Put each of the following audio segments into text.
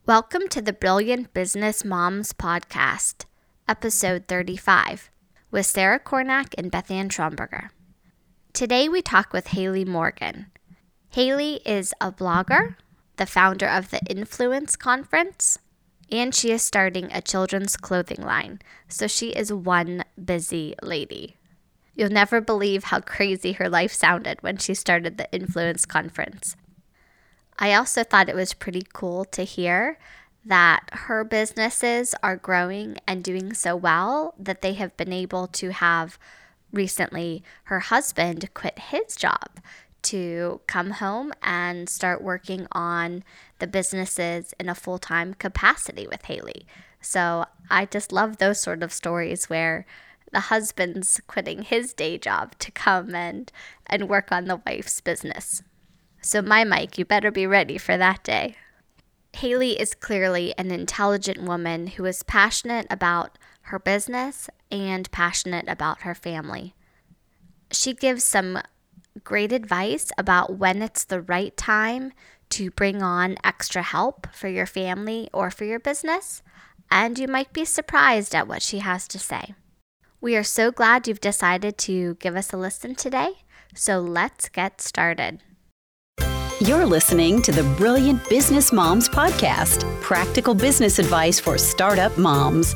Welcome to the Brilliant Business Moms Podcast, episode 35, with Sarah Cornack and Beth Ann Schomburger. Today we talk with Haley Morgan. Haley is a blogger, the founder of the Influence Conference, and she is starting a children's clothing line, so she is one busy lady. You'll never believe how crazy her life sounded when she started the Influence Conference. I also thought it was pretty cool to hear that her businesses are growing and doing so well that they have been able to have recently her husband quit his job to come home and start working on the businesses in a full-time capacity with Haley. So I just love those sort of stories where the husband's quitting his day job to come and work on the wife's business. So my Mike, you better be ready for that day. Haley is clearly an intelligent woman who is passionate about her business and passionate about her family. She gives some great advice about when it's the right time to bring on extra help for your family or for your business, and you might be surprised at what she has to say. We are so glad you've decided to give us a listen today, so let's get started. You're listening to the Brilliant Business Moms Podcast, practical business advice for startup moms.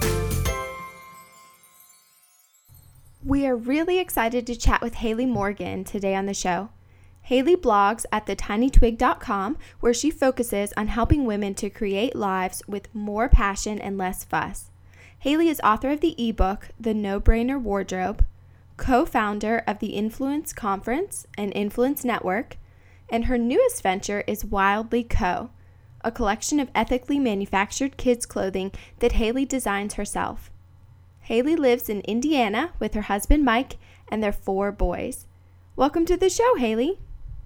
We are really excited to chat with Haley Morgan today on the show. Haley blogs at thetinytwig.com, where she focuses on helping women to create lives with more passion and less fuss. Haley is author of the ebook, The No-Brainer Wardrobe, co-founder of the Influence Conference and Influence Network, and her newest venture is Wildly Co., a collection of ethically manufactured kids' clothing that Haley designs herself. Haley lives in Indiana with her husband Mike and their 4 boys. Welcome to the show, Haley.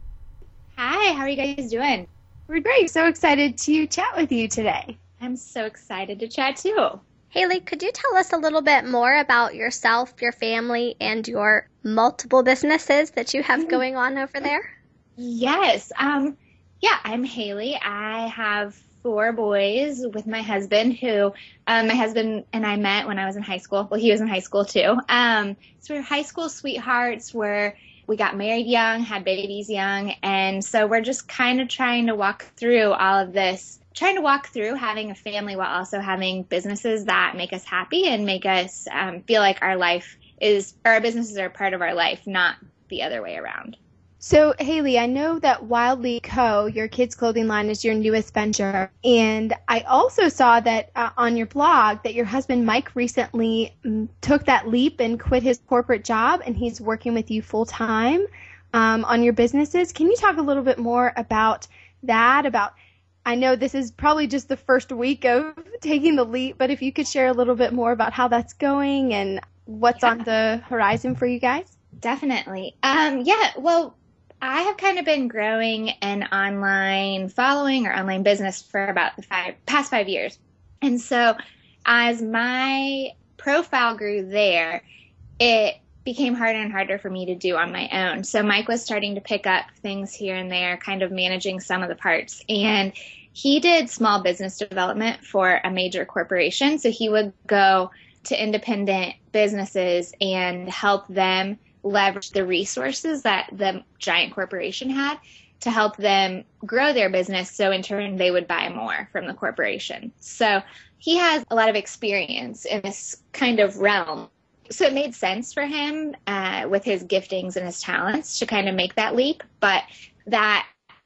Hi, how are you guys doing? We're great. So excited to chat with you today. I'm so excited to chat too. Haley, could you tell us a little bit more about yourself, your family, and your multiple businesses that you have going on over there? Yes. I'm Haley. I have 4 boys with my husband who, my husband and I met when I was in high school. Well, he was in high school too. So we're high school sweethearts where we got married young, had babies young. And so we're just kind of trying to walk through all of this, trying to walk through having a family while also having businesses that make us happy and make us feel like our businesses are a part of our life, not the other way around. So, Haley, I know that Wildly Co., your kids' clothing line, is your newest venture. And I also saw that on your blog that your husband, Mike, recently took that leap and quit his corporate job, and he's working with you full-time on your businesses. Can you talk a little bit more about that? I know this is probably just the first week of taking the leap, but if you could share a little bit more about how that's going and what's on the horizon for you guys? Definitely. Well, I have kind of been growing an online following or online business for about the past 5 years. And so as my profile grew there, it became harder and harder for me to do on my own. So Mike was starting to pick up things here and there, kind of managing some of the parts. And he did small business development for a major corporation. So he would go to independent businesses and help them leverage the resources that the giant corporation had to help them grow their business. So in turn, they would buy more from the corporation. So he has a lot of experience in this kind of realm. So it made sense for him with his giftings and his talents to kind of make that leap. But that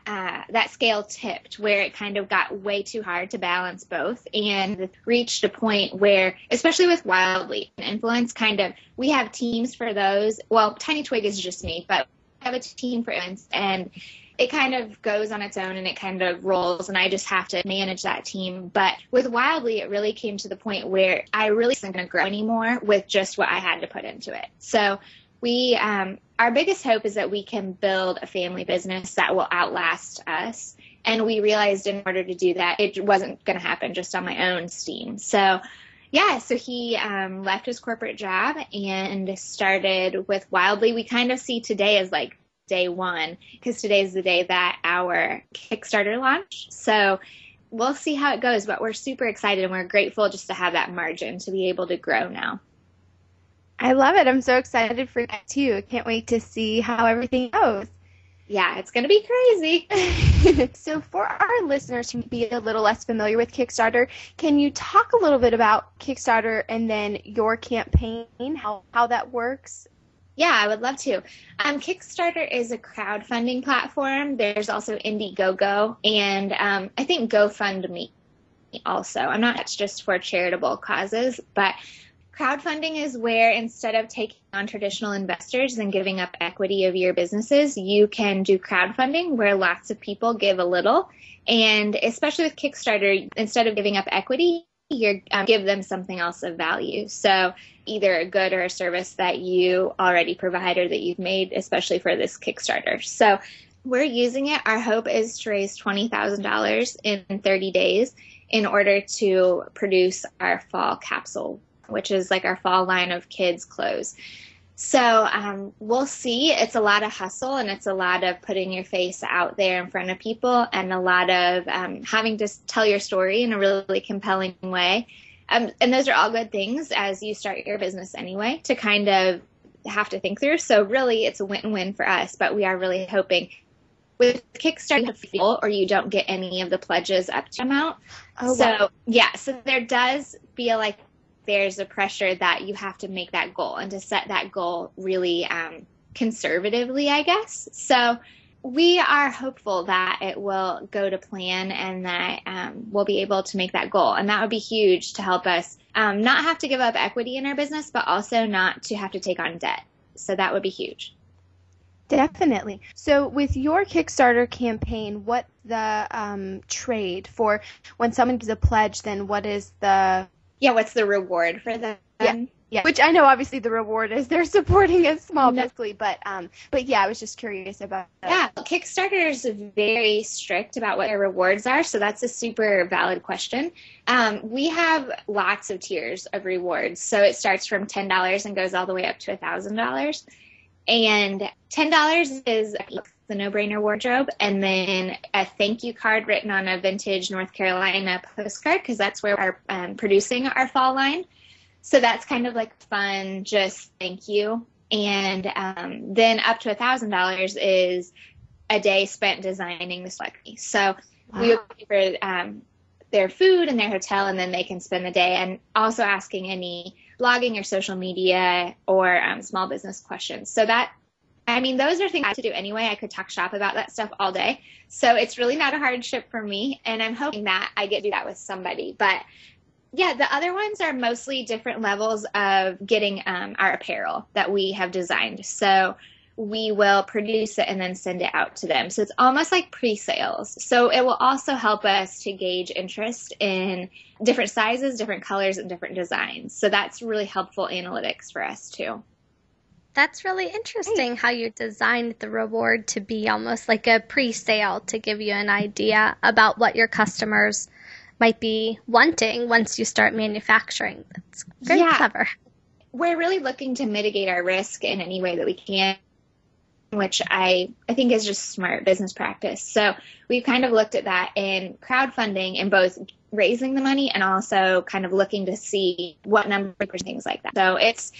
scale tipped where it kind of got way too hard to balance both and reached a point where, especially with Wildly and Influence, we have teams for those. Well, Tiny Twig is just me, but we have a team for Influence, and it kind of goes on its own and it kind of rolls, and I just have to manage that team. But with Wildly, it really came to the point where I really wasn't going to grow anymore with just what I had to put into it. So our biggest hope is that we can build a family business that will outlast us. And we realized in order to do that, it wasn't going to happen just on my own steam. So he left his corporate job and started with Wildly. We kind of see today as like day one, because today is the day that our Kickstarter launched. So we'll see how it goes, but we're super excited and we're grateful just to have that margin to be able to grow now. I love it. I'm so excited for that too. I can't wait to see how everything goes. Yeah, it's going to be crazy. So for our listeners who may be a little less familiar with Kickstarter, can you talk a little bit about Kickstarter and then your campaign, how that works? Yeah, I would love to. Kickstarter is a crowdfunding platform. There's also Indiegogo and I think GoFundMe also. I'm not it's just for charitable causes, but crowdfunding is where instead of taking on traditional investors and giving up equity of your businesses, you can do crowdfunding where lots of people give a little. And especially with Kickstarter, instead of giving up equity, you give them something else of value. So either a good or a service that you already provide or that you've made, especially for this Kickstarter. So we're using it. Our hope is to raise $20,000 in 30 days in order to produce our fall capsule, which is like our fall line of kids' clothes. So we'll see. It's a lot of hustle and it's a lot of putting your face out there in front of people and a lot of having to tell your story in a really compelling way. And those are all good things as you start your business anyway to kind of have to think through. So really it's a win-win for us, but we are really hoping with Kickstarter, you feel or you don't get any of the pledges up to amount. Oh, so wow. Yeah, so there does feel like there's a pressure that you have to make that goal and to set that goal really conservatively, I guess. So we are hopeful that it will go to plan and that we'll be able to make that goal. And that would be huge to help us not have to give up equity in our business, but also not to have to take on debt. So that would be huge. Definitely. So with your Kickstarter campaign, what's the trade for when someone gives a pledge, then what is the... Yeah, what's the reward for them? Yeah. Which I know obviously the reward is they're supporting a small business, but yeah, I was just curious about that. Yeah, Kickstarter is very strict about what their rewards are, so that's a super valid question. We have lots of tiers of rewards, so it starts from $10 and goes all the way up to $1,000. And $10 is the no-brainer wardrobe, and then a thank you card written on a vintage North Carolina postcard, because that's where we're producing our fall line. So that's kind of like fun, just thank you. And then up to $1,000 is a day spent designing the celebrity. So we would pay for their food and their hotel, and then they can spend the day, and also asking any blogging or social media or small business questions. So that, I mean, those are things I have to do anyway. I could talk shop about that stuff all day. So it's really not a hardship for me, and I'm hoping that I get to do that with somebody. But yeah, the other ones are mostly different levels of getting our apparel that we have designed. So we will produce it and then send it out to them. So it's almost like pre-sales. So it will also help us to gauge interest in different sizes, different colors, and different designs. So that's really helpful analytics for us too. That's really interesting how you designed the reward to be almost like a pre-sale to give you an idea about what your customers might be wanting once you start manufacturing. That's very clever. We're really looking to mitigate our risk in any way that we can, which I think is just smart business practice. So we've kind of looked at that in crowdfunding and both raising the money and also kind of looking to see what numbers, things like that. So it's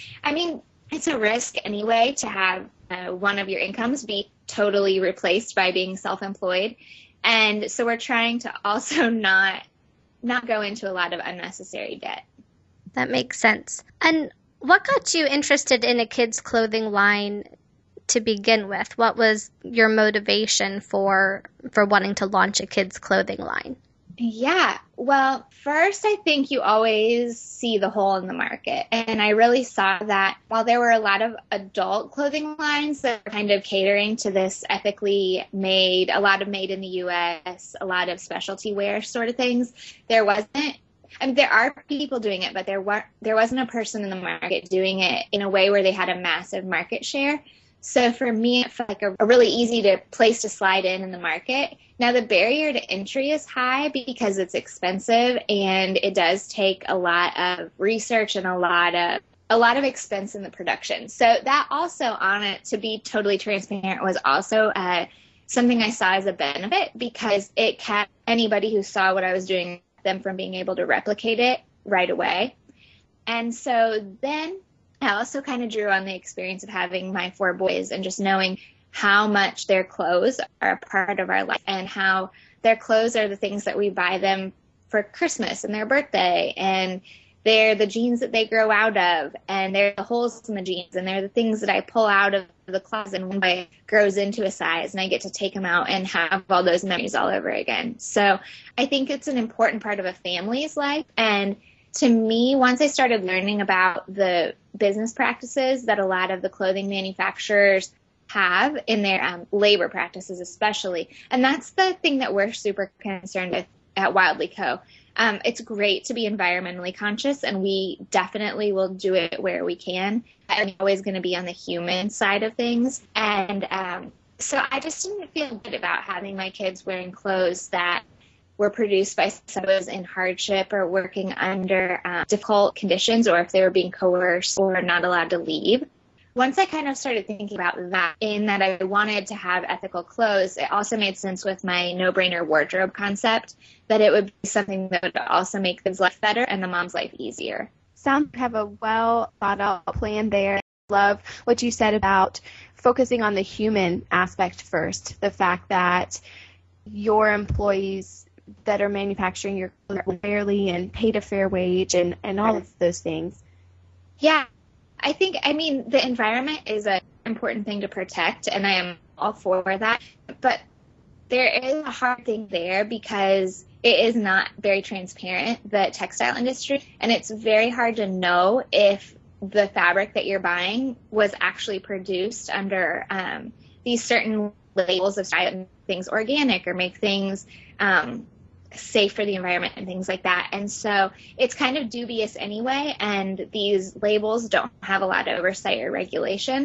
a risk anyway to have one of your incomes be totally replaced by being self-employed. And so we're trying to also not go into a lot of unnecessary debt. That makes sense. And what got you interested in a kids' clothing line to begin with? What was your motivation for wanting to launch a kids' clothing line? Yeah, well, first, I think you always see the hole in the market. And I really saw that while there were a lot of adult clothing lines that were kind of catering to this ethically made, a lot of made in the U.S., a lot of specialty wear sort of things, there wasn't. I mean, there are people doing it, but there wasn't a person in the market doing it in a way where they had a massive market share. So for me, it felt like a really easy place to slide in the market. Now, the barrier to entry is high because it's expensive and it does take a lot of research and a lot of expense in the production. So that also on it, to be totally transparent, was also a something I saw as a benefit because it kept anybody who saw what I was doing them from being able to replicate it right away. And so then I also kind of drew on the experience of having my 4 boys and just knowing how much their clothes are a part of our life and how their clothes are the things that we buy them for Christmas and their birthday, and they're the jeans that they grow out of, and they're the holes in the jeans, and they're the things that I pull out of the closet and one boy grows into a size and I get to take them out and have all those memories all over again. So I think it's an important part of a family's life. And to me, once I started learning about the business practices that a lot of the clothing manufacturers have in their labor practices especially, and that's the thing that we're super concerned with at Wildly Co. It's great to be environmentally conscious, and we definitely will do it where we can. I'm always going to be on the human side of things. And so I just didn't feel good about having my kids wearing clothes that were produced by someone who was in hardship or working under difficult conditions, or if they were being coerced or not allowed to leave. Once I kind of started thinking about that, in that I wanted to have ethical clothes, it also made sense with my no-brainer wardrobe concept that it would be something that would also make kids' life better and the mom's life easier. Sounds like you have a well thought out plan there. I love what you said about focusing on the human aspect first, the fact that your employees that are manufacturing your clothes fairly and paid a fair wage and all of those things. Yeah. I mean, the environment is an important thing to protect, and I am all for that. But there is a hard thing there because it is not very transparent, the textile industry, and it's very hard to know if the fabric that you're buying was actually produced under these certain labels of things organic or make things safe for the environment and things like that. And so it's kind of dubious anyway, and these labels don't have a lot of oversight or regulation.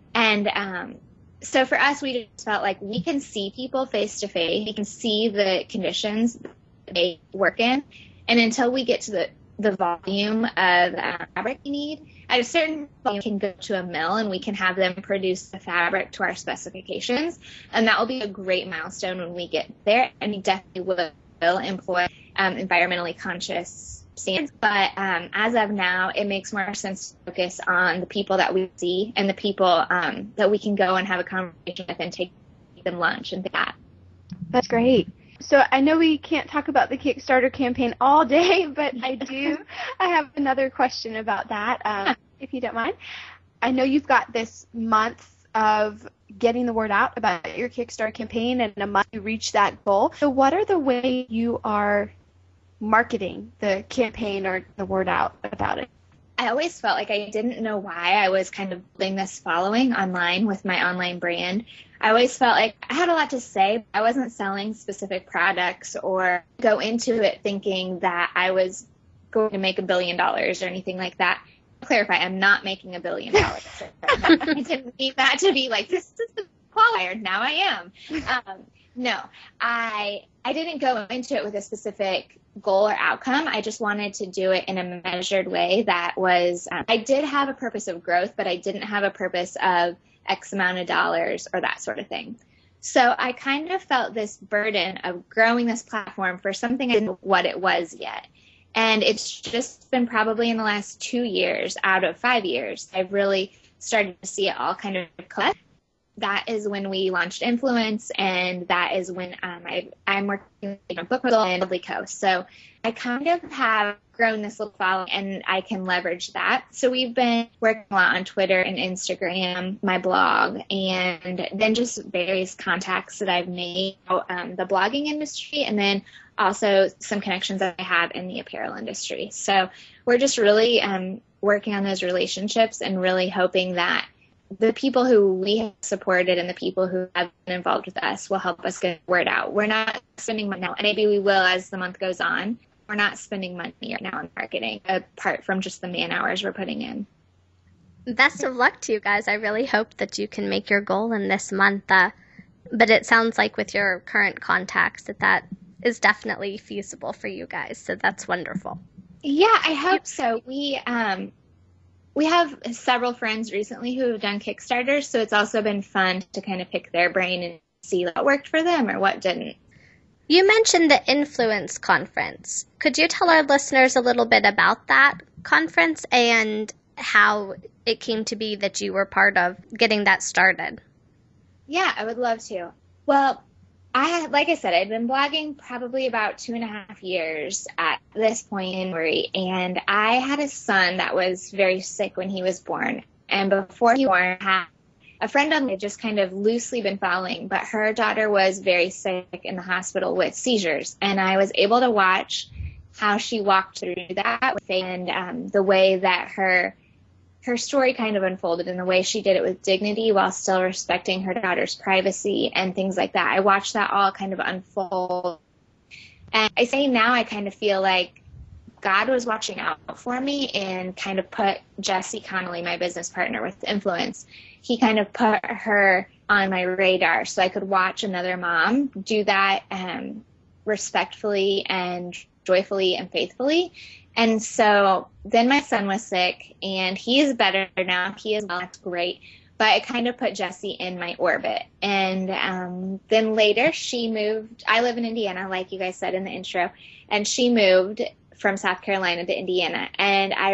And so for us, we just felt like we can see people face to face. We can see the conditions they work in. And until we get to the volume of fabric we need, at a certain volume, we can go to a mill and we can have them produce the fabric to our specifications. And that will be a great milestone when we get there. And we definitely will employ environmentally conscious standards. But as of now, it makes more sense to focus on the people that we see and the people that we can go and have a conversation with and take them lunch and that. That's great. So I know we can't talk about the Kickstarter campaign all day, but I have another question about that, if you don't mind. I know you've got this month of getting the word out about your Kickstarter campaign and a month to reach that goal. So what are the ways you are marketing the campaign or the word out about it? I always felt like I didn't know why I was kind of building this following online with my online brand. I always felt like I had a lot to say, but I wasn't selling specific products or go into it thinking that I was going to make $1 billion or anything like that. Clarify, I'm not making $1 billion. I didn't need that to be like, this is the qualifier. Now I am. No, I didn't go into it with a specific goal or outcome. I just wanted to do it in a measured way that was, I did have a purpose of growth, but I didn't have a purpose of X amount of dollars or that sort of thing. So I kind of felt this burden of growing this platform for something I didn't know what it was yet. And it's just been probably in the last 2 years out of 5 years, I've really started to see it all kind of collect. That is when we launched Influence, and that is when I'm working on Book Puzzle and Wildly Co. So I kind of have grown this little following, and I can leverage that. So we've been working a lot on Twitter and Instagram, my blog, and then just various contacts that I've made out the blogging industry, and then also some connections that I have in the apparel industry. So we're just really working on those relationships and really hoping that the people who we have supported and the people who have been involved with us will help us get the word out. We're not spending money now, and maybe we will as the month goes on. We're not spending money right now on marketing, apart from just the man hours we're putting in. Best of luck to you guys. I really hope that you can make your goal in this month. But it sounds like with your current contacts that is definitely feasible for you guys. So that's wonderful. Yeah, I hope so. We have several friends recently who have done Kickstarters, so it's also been fun to kind of pick their brain and see what worked for them or what didn't. You mentioned the Influence Conference. Could you tell our listeners a little bit about that conference and how it came to be that you were part of getting that started? Yeah, I would love to. Well, like I said, I'd been blogging probably about 2.5 years at this point in January, and I had a son that was very sick when he was born. And before he was born, I had a friend on me had just kind of loosely been following, but her daughter was very sick in the hospital with seizures, and I was able to watch how she walked through that and the way that her story kind of unfolded and the way she did it with dignity while still respecting her daughter's privacy and things like that. I watched that all kind of unfold. And I say now I kind of feel like God was watching out for me and kind of put Jessie Connolly, my business partner with Influence, he kind of put her on my radar so I could watch another mom do that respectfully and joyfully and faithfully. And so then my son was sick, and he is better now. He is well. That's great. But it kind of put Jessie in my orbit. And then later she moved. I live in Indiana, like you guys said in the intro. And she moved from South Carolina to Indiana. And I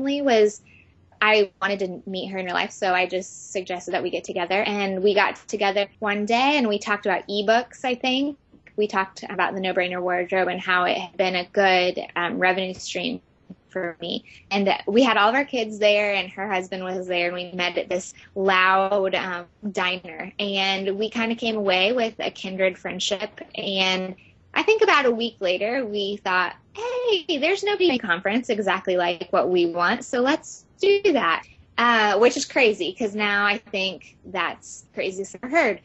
wanted to meet her in real life, so I just suggested that we get together. And we got together one day, and we talked about ebooks, I think. We talked about the No Brainer Wardrobe and how it had been a good revenue stream for me. And we had all of our kids there, and her husband was there, and we met at this loud diner. And we kind of came away with a kindred friendship. And I think about a week later, we thought, hey, there's no big conference exactly like what we want, so let's do that, which is crazy because now I think that's the craziest I've ever heard.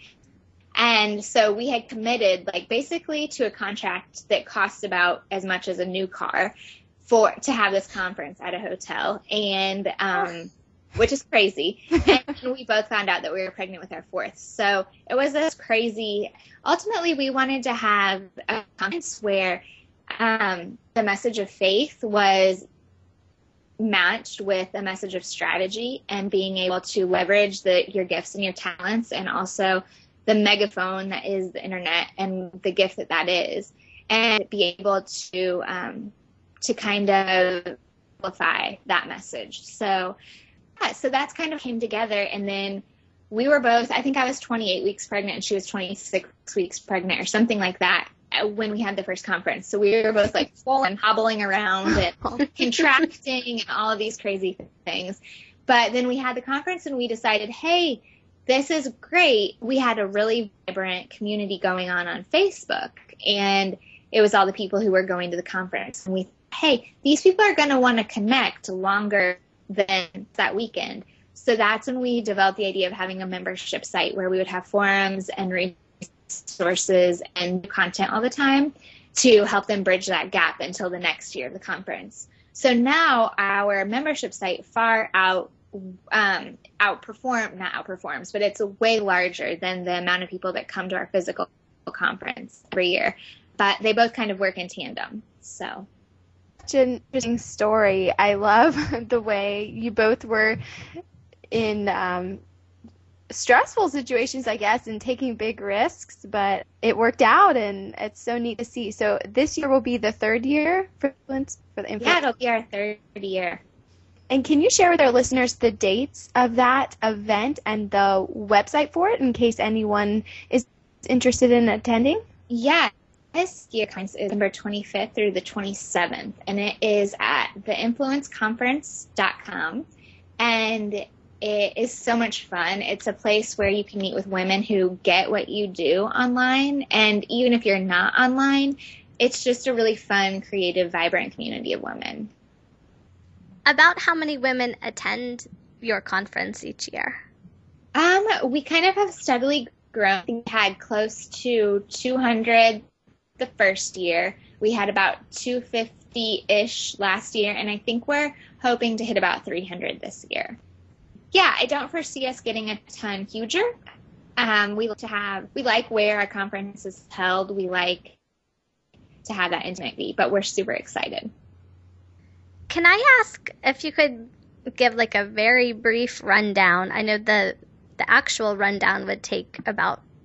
And so we had committed basically to a contract that costs about as much as a new car to have this conference at a hotel, and which is crazy. And we both found out that we were pregnant with our fourth. So it was this crazy. Ultimately, we wanted to have a conference where the message of faith was matched with a message of strategy and being able to leverage your gifts and your talents, and also the megaphone that is the internet and the gift that is, and be able to kind of amplify that message. So that's kind of came together. And then we were both, I think I was 28 weeks pregnant and she was 26 weeks pregnant or something like that when we had the first conference. So we were both full and hobbling around and contracting and all of these crazy things. But then we had the conference and we decided, hey, this is great. We had a really vibrant community going on Facebook, and it was all the people who were going to the conference. And we thought, hey, these people are going to want to connect longer than that weekend. So that's when we developed the idea of having a membership site where we would have forums and resources and content all the time to help them bridge that gap until the next year of the conference. So now our membership site far outperforms, but it's way larger than the amount of people that come to our physical conference every year. But they both kind of work in tandem. So such an interesting story. I love the way you both were in stressful situations, I guess, and taking big risks, but it worked out, and it's so neat to see. So this year will be the third year for the Influence? Yeah, it'll be our third year. And can you share with our listeners the dates of that event and the website for it in case anyone is interested in attending? Yeah. This year is December 25th through the 27th, and it is at theinfluenceconference.com. And it is so much fun. It's a place where you can meet with women who get what you do online. And even if you're not online, it's just a really fun, creative, vibrant community of women. About how many women attend your conference each year? We kind of have steadily grown. We had close to 200 the first year. We had about 250-ish last year, and I think we're hoping to hit about 300 this year. Yeah, I don't foresee us getting a ton huger. We like where our conference is held. We like to have that intimacy, but we're super excited. Can I ask if you could give a very brief rundown? I know the actual rundown would take about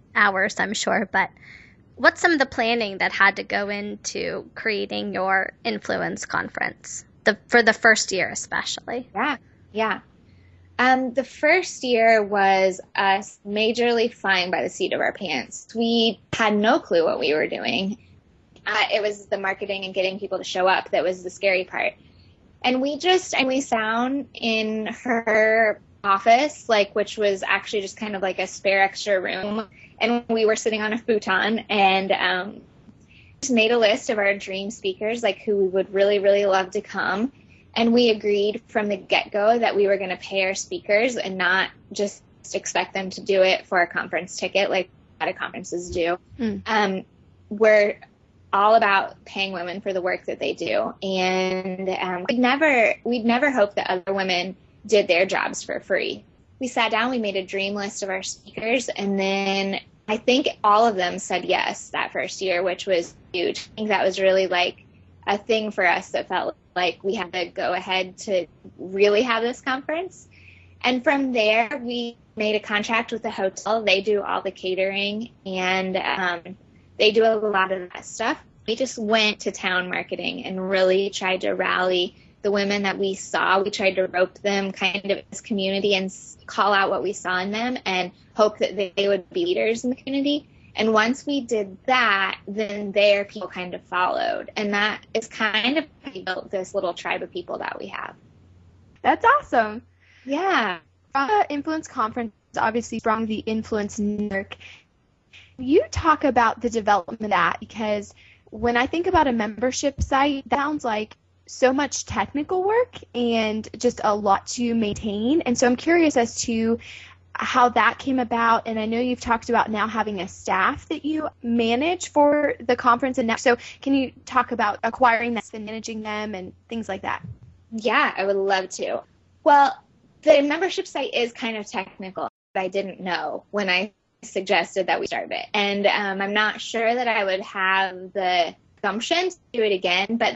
hours, I'm sure, but what's some of the planning that had to go into creating your influence conference, for the first year especially? Yeah. The first year was us majorly flying by the seat of our pants. We had no clue what we were doing. It was the marketing and getting people to show up that was the scary part. And we found in her office, which was actually just kind of like a spare extra room. And we were sitting on a futon and just made a list of our dream speakers, who we would really, really love to come. And we agreed from the get-go that we were going to pay our speakers and not just expect them to do it for a conference ticket like a lot of conferences do. We're all about paying women for the work that they do. And we'd never hoped that other women did their jobs for free. We sat down, we made a dream list of our speakers, and then I think all of them said yes that first year, which was huge. I think that was really a thing for us that felt like we had to go ahead to really have this conference. And from there, we made a contract with the hotel. They do all the catering, and they do a lot of that stuff. We just went to town marketing and really tried to rally the women that we saw. We tried to rope them kind of as community and call out what we saw in them and hope that they would be leaders in the community. And once we did that, then their people kind of followed. And that is kind of how we built this little tribe of people that we have. That's awesome. Yeah. From the Influence Conference, obviously from the Influence Network, you talk about the development of that, because when I think about a membership site, that sounds like so much technical work and just a lot to maintain. And so I'm curious as to how that came about. And I know you've talked about now having a staff that you manage for the conference. And now, so can you talk about acquiring that and managing them and things like that? Yeah, I would love to. Well, the membership site is kind of technical. I didn't know when I suggested that we start it. And I'm not sure that I would have the gumption to do it again, but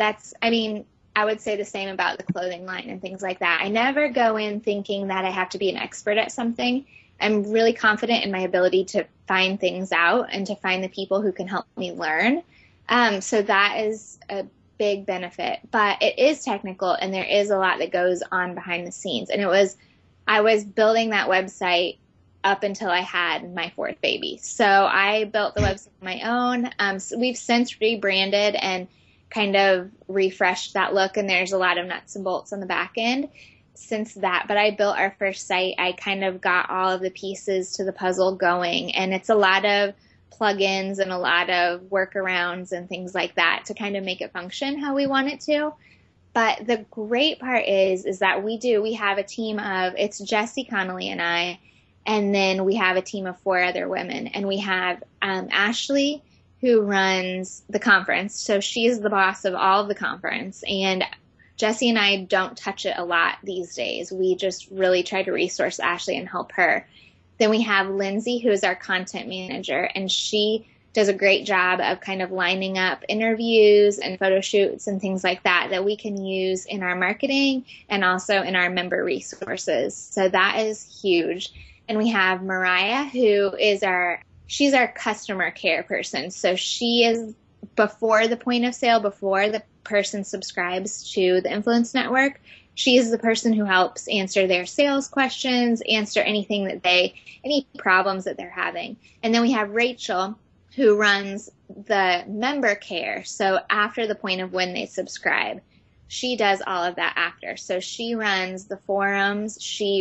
I would say the same about the clothing line and things like that. I never go in thinking that I have to be an expert at something. I'm really confident in my ability to find things out and to find the people who can help me learn. So that is a big benefit. But it is technical, and there is a lot that goes on behind the scenes. And I was building that website up until I had my fourth baby. So I built the website on my own. So we've since rebranded and kind of refreshed that look, and there's a lot of nuts and bolts on the back end since that. But I built our first site. I kind of got all of the pieces to the puzzle going, and it's a lot of plugins and a lot of workarounds and things like that to kind of make it function how we want it to. But the great part is that we have a team of, it's Jessie Connolly and I, and then we have a team of 4 other women, and we have Ashley, who runs the conference. So she's the boss of all of the conference. And Jessie and I don't touch it a lot these days. We just really try to resource Ashley and help her. Then we have Lindsay, who is our content manager, and she does a great job of kind of lining up interviews and photo shoots and things like that we can use in our marketing and also in our member resources. So that is huge. And we have Mariah, who is she's our customer care person. So she is before the point of sale, before the person subscribes to the Influence Network. She is the person who helps answer their sales questions, answer anything any problems that they're having. And then we have Rachel, who runs the member care. So after the point of when they subscribe, she does all of that after. So she runs the forums.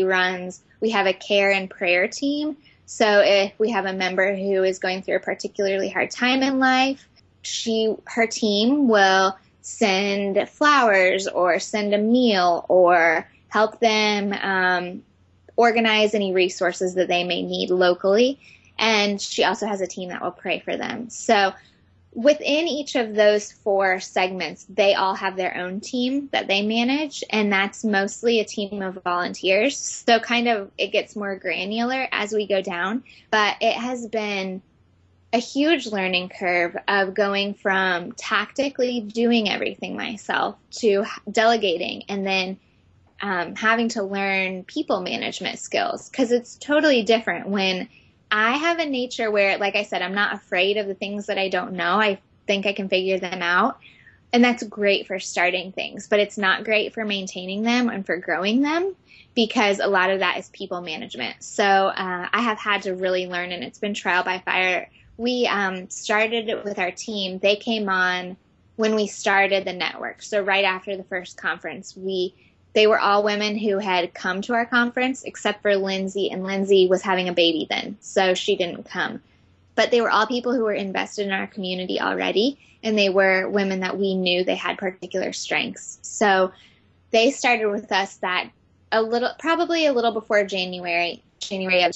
We have a care and prayer team. So if we have a member who is going through a particularly hard time in life, her team will send flowers or send a meal or help them organize any resources that they may need locally. And she also has a team that will pray for them. So within each of those 4 segments, they all have their own team that they manage, and that's mostly a team of volunteers. So kind of it gets more granular as we go down, but it has been a huge learning curve of going from tactically doing everything myself to delegating and then having to learn people management skills, because it's totally different when I have a nature where, like I said, I'm not afraid of the things that I don't know. I think I can figure them out. And that's great for starting things, but it's not great for maintaining them and for growing them, because a lot of that is people management. So I have had to really learn, and it's been trial by fire. We started it with our team. They came on when we started the network. So right after the first conference, they were all women who had come to our conference, except for Lindsay, and Lindsay was having a baby then, so she didn't come. But they were all people who were invested in our community already, and they were women that we knew they had particular strengths. So they started with us probably a little before January of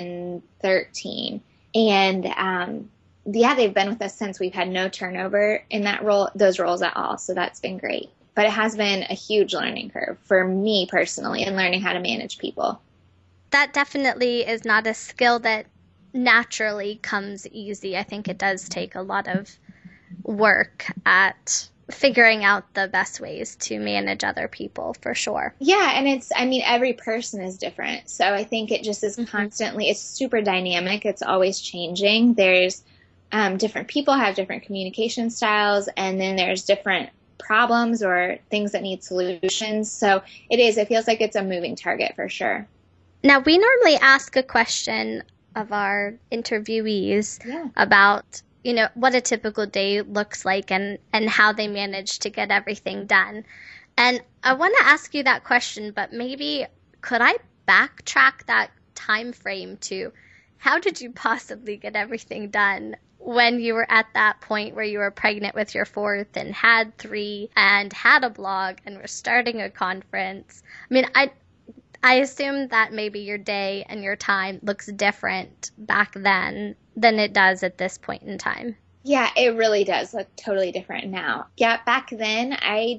2013. And they've been with us since. We've had no turnover in those roles at all. So that's been great. But it has been a huge learning curve for me personally in learning how to manage people. That definitely is not a skill that naturally comes easy. I think it does take a lot of work at figuring out the best ways to manage other people, for sure. Yeah, and every person is different. So I think it just is constantly, it's super dynamic. It's always changing. There's different people have different communication styles, and then there's different problems or things that need solutions. So it feels like it's a moving target for sure. Now, we normally ask a question of our interviewees about, what a typical day looks like and how they manage to get everything done. And I want to ask you that question, but maybe could I backtrack that time frame to how did you possibly get everything done when you were at that point where you were pregnant with your fourth and had 3 and had a blog and were starting a conference? I mean, I assume that maybe your day and your time looks different back then than it does at this point in time. Yeah, it really does look totally different now. Yeah, back then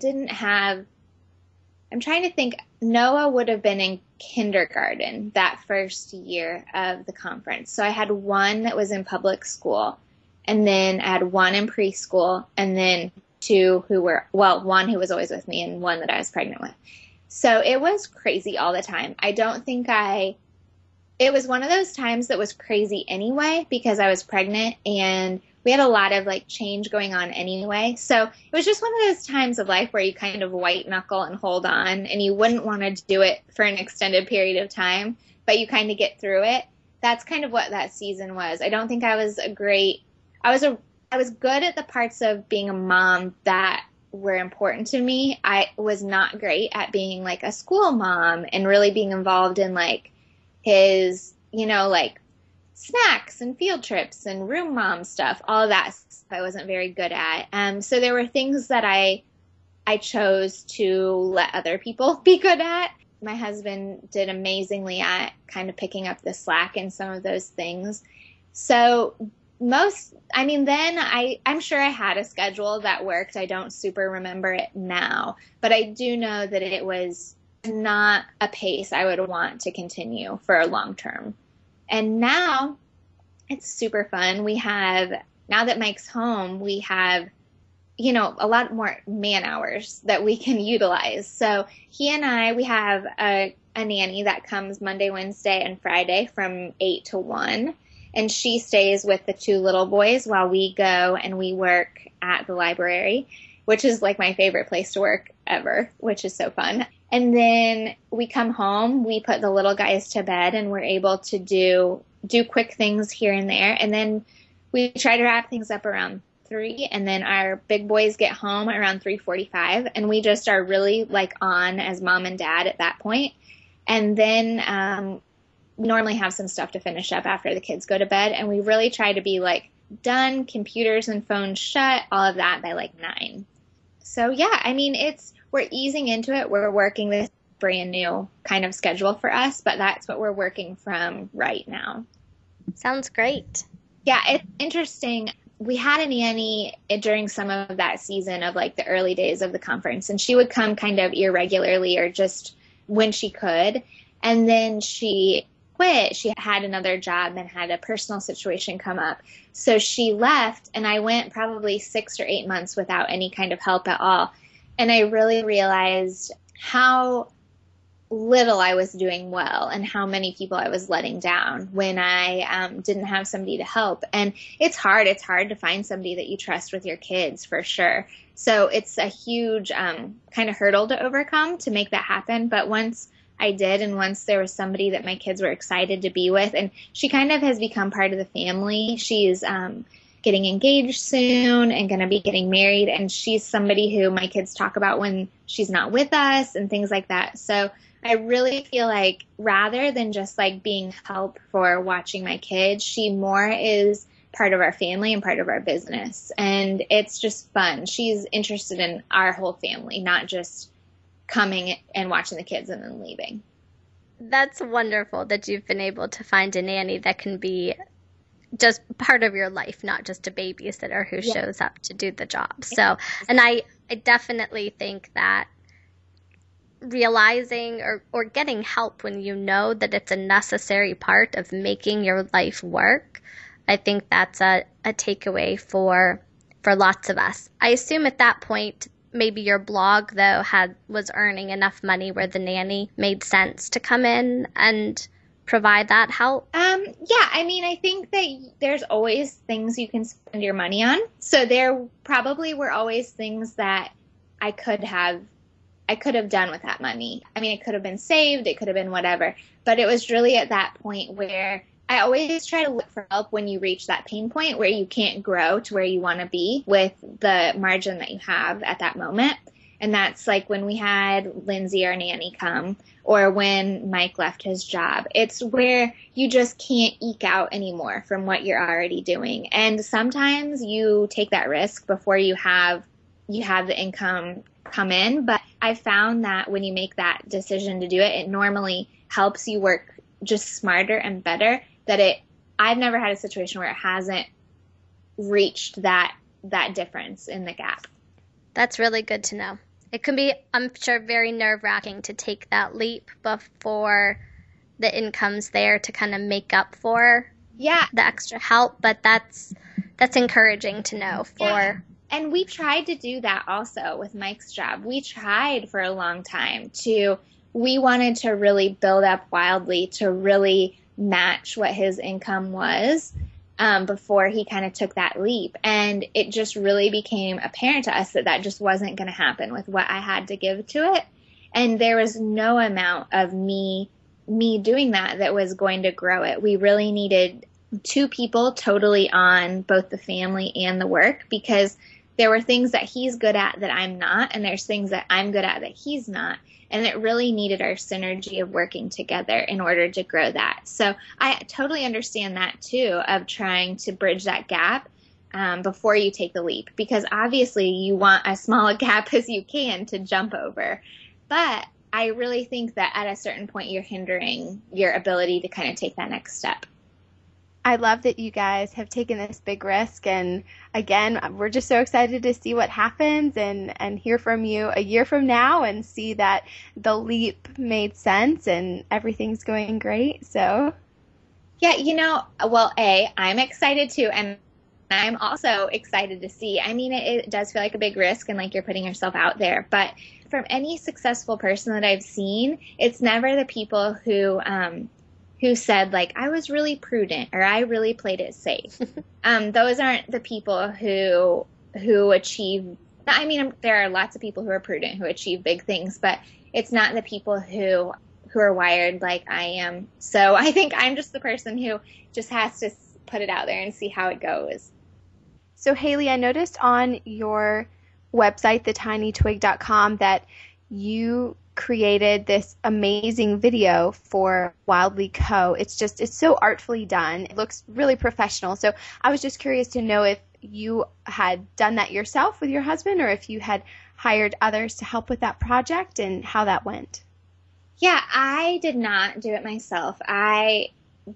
I'm trying to think, Noah would have been in kindergarten that first year of the conference. So I had one that was in public school, and then I had one in preschool, and then 2 one who was always with me and one that I was pregnant with. So it was crazy all the time. It was one of those times that was crazy anyway, because I was pregnant and we had a lot of change going on anyway. So it was just one of those times of life where you kind of white knuckle and hold on, and you wouldn't want to do it for an extended period of time, but you kind of get through it. That's kind of what that season was. I don't think I was I was good at the parts of being a mom that were important to me. I was not great at being a school mom and really being involved in his, snacks and field trips and room mom stuff. All of that stuff I wasn't very good at. So there were things that I chose to let other people be good at. My husband did amazingly at kind of picking up the slack in some of those things. So then I'm sure I had a schedule that worked. I don't super remember it now, but I do know that it was not a pace I would want to continue for a long term. And now it's super fun. Now that Mike's home, we have, a lot more man hours that we can utilize. So he and we have a nanny that comes Monday, Wednesday, and Friday from 8 to 1. And she stays with the 2 little boys while we go and we work at the library, which is my favorite place to work ever, which is so fun. And then we come home, we put the little guys to bed, and we're able to do quick things here and there. And then we try to wrap things up around 3, and then our big boys get home around 3:45, and we just are really on as mom and dad at that point. And then we normally have some stuff to finish up after the kids go to bed, and we really try to be done, computers and phones shut, all of that by 9. So yeah, we're easing into it. We're working this brand new kind of schedule for us, but that's what we're working from right now. Sounds great. Yeah, it's interesting. We had a nanny during some of that season of the early days of the conference, and she would come kind of irregularly or just when she could. And then she quit. She had another job and had a personal situation come up. So she left, and I went probably 6 or 8 months without any kind of help at all. And I really realized how little I was doing well and how many people I was letting down when I didn't have somebody to help. And it's hard. It's hard to find somebody that you trust with your kids, for sure. So it's a huge kind of hurdle to overcome to make that happen. But once I did, and once there was somebody that my kids were excited to be with, and she kind of has become part of the family. She's getting engaged soon and going to be getting married. And she's somebody who my kids talk about when she's not with us and things like that. So I really feel like rather than just like being help for watching my kids, she more is part of our family and part of our business. And it's just fun. She's interested in our whole family, not just coming and watching the kids and then leaving. That's wonderful that you've been able to find a nanny that can be just part of your life, not just a babysitter who shows up to do the job. So, and I definitely think that realizing or getting help when you know that it's a necessary part of making your life work, I think that's a takeaway for lots of us. I assume at that point, maybe your blog, though, was earning enough money where the nanny made sense to come in and provide that help? Yeah, I mean, I think that there's always things you can spend your money on. So there probably were always things that I could have done with that money. I mean, it could have been saved, it could have been whatever. But it was really at that point where I always try to look for help when you reach that pain point where you can't grow to where you want to be with the margin that you have at that moment. And that's like when we had Lindsay, our nanny, come, or when Mike left his job. It's where you just can't eke out anymore from what you're already doing. And sometimes you take that risk before you have the income come in. But I found that when you make that decision to do it, it normally helps you work just smarter and better. I've never had a situation where it hasn't reached that difference in the gap. That's really good to know. It can be, I'm sure, very nerve-wracking to take that leap before the income's there to kind of make up for the extra help. But that's encouraging to know for. Yeah. And we tried to do that also with Mike's job. We tried for a long time we wanted to really build up Wildly to really match what his income was before he kind of took that leap. And it just really became apparent to us that just wasn't going to happen with what I had to give to it. And there was no amount of me doing that was going to grow it. We really needed two people totally on both the family and the work, because there were things that he's good at that I'm not, and there's things that I'm good at that he's not. And it really needed our synergy of working together in order to grow that. So I totally understand that too, of trying to bridge that gap before you take the leap, because obviously you want as small a gap as you can to jump over. But I really think that at a certain point you're hindering your ability to kind of take that next step. I love that you guys have taken this big risk, and again, we're just so excited to see what happens and hear from you a year from now and see that the leap made sense and everything's going great. So yeah, well, I'm excited too, and I'm also excited to see. I mean, it does feel like a big risk and like you're putting yourself out there, but from any successful person that I've seen, it's never the people who said, like, I was really prudent or I really played it safe. Those aren't the people who achieve. I mean, there are lots of people who are prudent who achieve big things, but it's not the people who are wired like I am. So I think I'm just the person who just has to put it out there and see how it goes. So Haley, I noticed on your website, thetinytwig.com, that you created this amazing video for Wildly Co. It's so artfully done. It looks really professional. So I was just curious to know if you had done that yourself with your husband or if you had hired others to help with that project and how that went. Yeah, I did not do it myself. I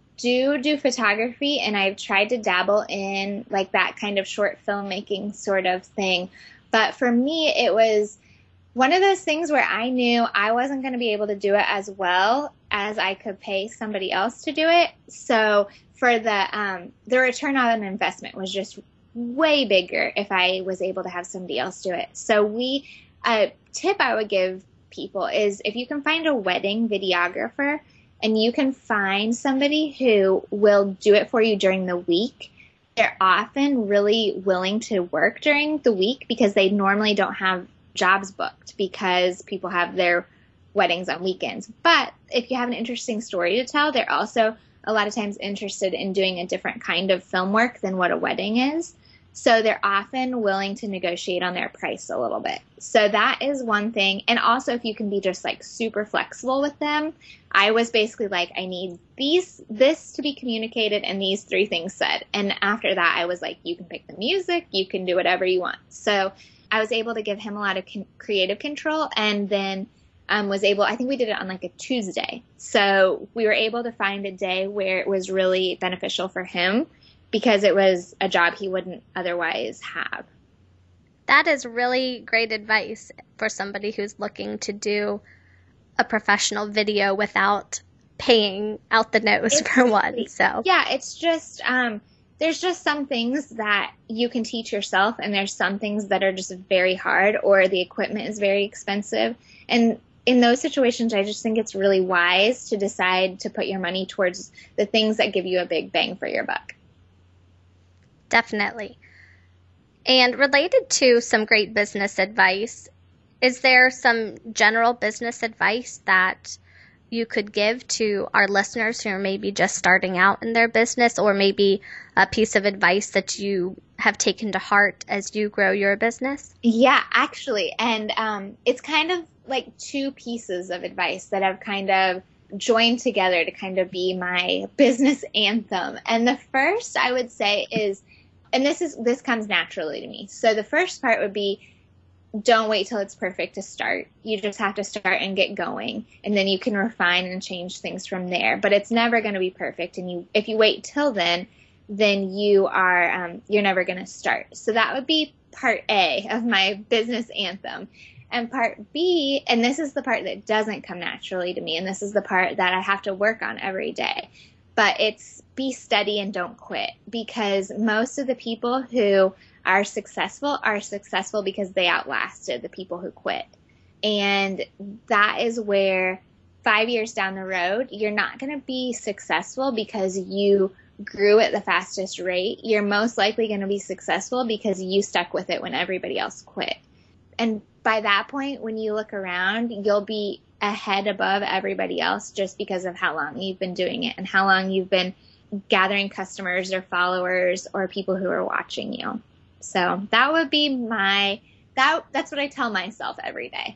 do photography, and I've tried to dabble in like that kind of short filmmaking sort of thing. But for me, it was one of those things where I knew I wasn't going to be able to do it as well as I could pay somebody else to do it. So for the return on an investment was just way bigger if I was able to have somebody else do it. So a tip I would give people is if you can find a wedding videographer and you can find somebody who will do it for you during the week, they're often really willing to work during the week because they normally don't have jobs booked because people have their weddings on weekends. But if you have an interesting story to tell, they're also a lot of times interested in doing a different kind of film work than what a wedding is. So they're often willing to negotiate on their price a little bit. So that is one thing. And also if you can be just like super flexible with them, I was basically like, I need this to be communicated and these 3 things said. And after that, I was like, you can pick the music, you can do whatever you want. So I was able to give him a lot of creative control, and then was able, I think we did it on like a Tuesday. So we were able to find a day where it was really beneficial for him because it was a job he wouldn't otherwise have. That is really great advice for somebody who's looking to do a professional video without paying out the nose for one. So yeah, it's just there's just some things that you can teach yourself, and there's some things that are just very hard, or the equipment is very expensive. And in those situations, I just think it's really wise to decide to put your money towards the things that give you a big bang for your buck. Definitely. And related to some great business advice, is there some general business advice that you could give to our listeners who are maybe just starting out in their business, or maybe a piece of advice that you have taken to heart as you grow your business? Yeah, actually. And it's kind of like 2 pieces of advice that I've kind of joined together to kind of be my business anthem. And the first I would say is, and this comes naturally to me. So the first part would be, don't wait till it's perfect to start. You just have to start and get going, and then you can refine and change things from there. But it's never going to be perfect, and if you wait till then you're never going to start. So that would be part A of my business anthem. And part B, and this is the part that doesn't come naturally to me, and this is the part that I have to work on every day, but it's be steady and don't quit, because most of the people who are successful because they outlasted the people who quit. And that is where 5 years down the road, you're not going to be successful because you grew at the fastest rate. You're most likely going to be successful because you stuck with it when everybody else quit. And by that point, when you look around, you'll be ahead above everybody else just because of how long you've been doing it and how long you've been gathering customers or followers or people who are watching you. So that would be that's what I tell myself every day.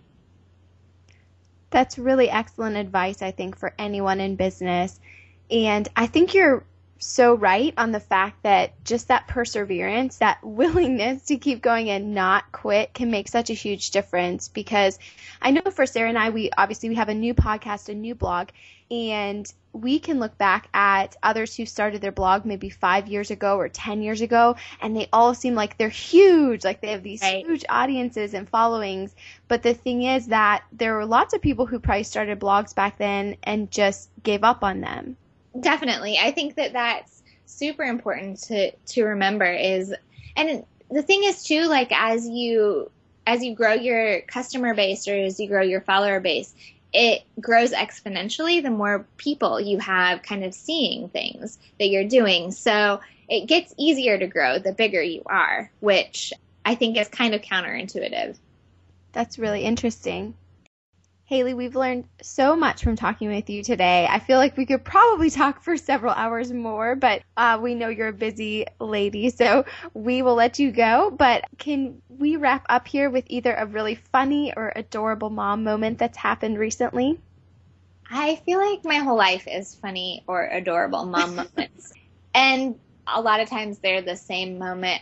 That's really excellent advice, I think, for anyone in business. And I think you're so right on the fact that just that perseverance, that willingness to keep going and not quit can make such a huge difference. Because I know for Sarah and I, we have a new podcast, a new blog, and we can look back at others who started their blog maybe 5 years ago or 10 years ago, and they all seem like they're huge, like they have these huge audiences and followings. But the thing is that there were lots of people who probably started blogs back then and just gave up on them. Definitely. I think that that's super important to remember is, and the thing is too, like as you grow your customer base or as you grow your follower base, it grows exponentially the more people you have kind of seeing things that you're doing. So it gets easier to grow the bigger you are, which I think is kind of counterintuitive. That's really interesting. Haley, we've learned so much from talking with you today. I feel like we could probably talk for several hours more, but we know you're a busy lady, so we will let you go. But can we wrap up here with either a really funny or adorable mom moment that's happened recently? I feel like my whole life is funny or adorable mom moments. And a lot of times they're the same moment.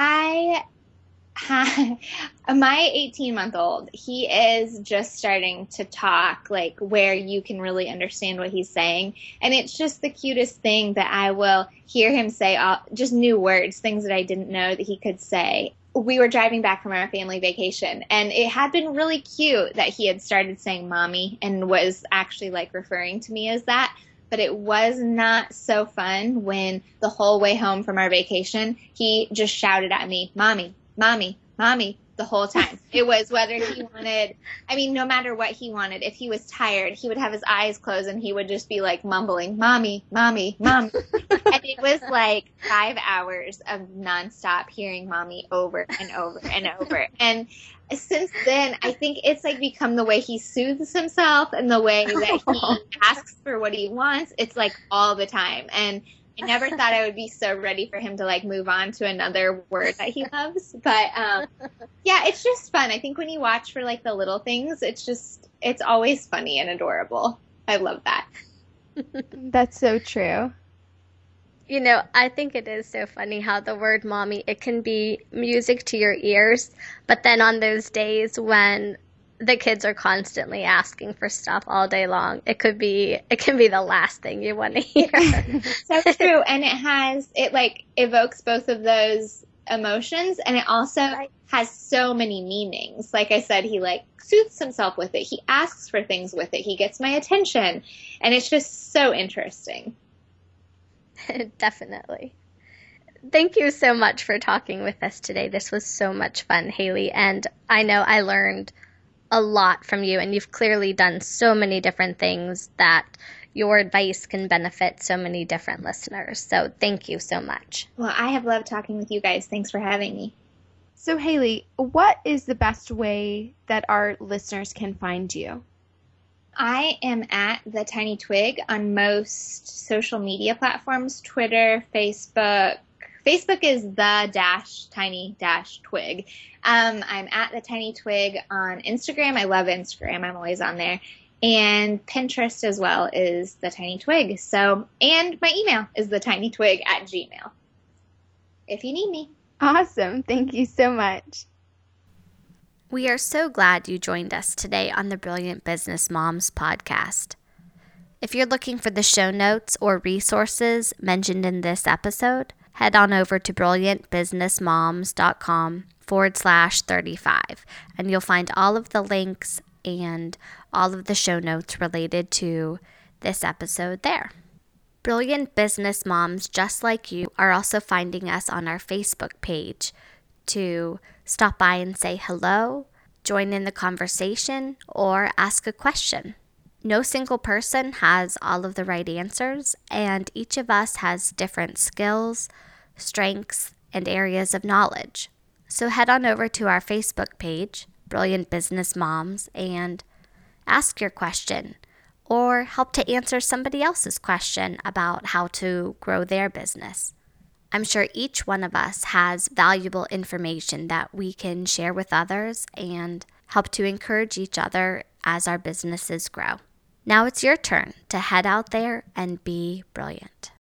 My 18-month-old, he is just starting to talk, like where you can really understand what he's saying. And it's just the cutest thing that I will hear him say, just new words, things that I didn't know that he could say. We were driving back from our family vacation, and it had been really cute that he had started saying mommy and was actually like referring to me as that. But it was not so fun when the whole way home from our vacation, he just shouted at me, mommy, mommy, mommy, the whole time. It was whether he wanted, no matter what he wanted. If he was tired, he would have his eyes closed and he would just be like mumbling, "Mommy, mommy, mommy." And it was like 5 hours of nonstop hearing mommy over and over and over. And since then, I think it's like become the way he soothes himself and the way that he asks for what he wants. It's like all the time. And I never thought I would be so ready for him to like move on to another word that he loves. But yeah, it's just fun. I think when you watch for like the little things, it's always funny and adorable. I love that. That's so true. I think it is so funny how the word mommy, it can be music to your ears, but then on those days when the kids are constantly asking for stuff all day long, it can be the last thing you want to hear. So true. And it like evokes both of those emotions, and it also has so many meanings. Like I said, he like soothes himself with it. He asks for things with it. He gets my attention, and it's just so interesting. Definitely. Thank you so much for talking with us today. This was so much fun, Haley, and I know I learned a lot from you, and you've clearly done so many different things that your advice can benefit so many different listeners. So thank you so much. Well, I have loved talking with you guys. Thanks for having me. So Haley, what is the best way that our listeners can find you? I am at The Tiny Twig on most social media platforms, Twitter, Facebook. Facebook is the-tiny-twig. I'm at The Tiny Twig on Instagram. I love Instagram. I'm always on there. And Pinterest as well is The Tiny Twig. And my email is thetinytwig@gmail.com if you need me. Awesome. Thank you so much. We are so glad you joined us today on the Brilliant Business Moms podcast. If you're looking for the show notes or resources mentioned in this episode, head on over to brilliantbusinessmoms.com/35, and you'll find all of the links and all of the show notes related to this episode there. Brilliant business moms just like you are also finding us on our Facebook page to stop by and say hello, join in the conversation, or ask a question. No single person has all of the right answers, and each of us has different skills, strengths, and areas of knowledge. So head on over to our Facebook page, Brilliant Business Moms, and ask your question, or help to answer somebody else's question about how to grow their business. I'm sure each one of us has valuable information that we can share with others and help to encourage each other as our businesses grow. Now it's your turn to head out there and be brilliant.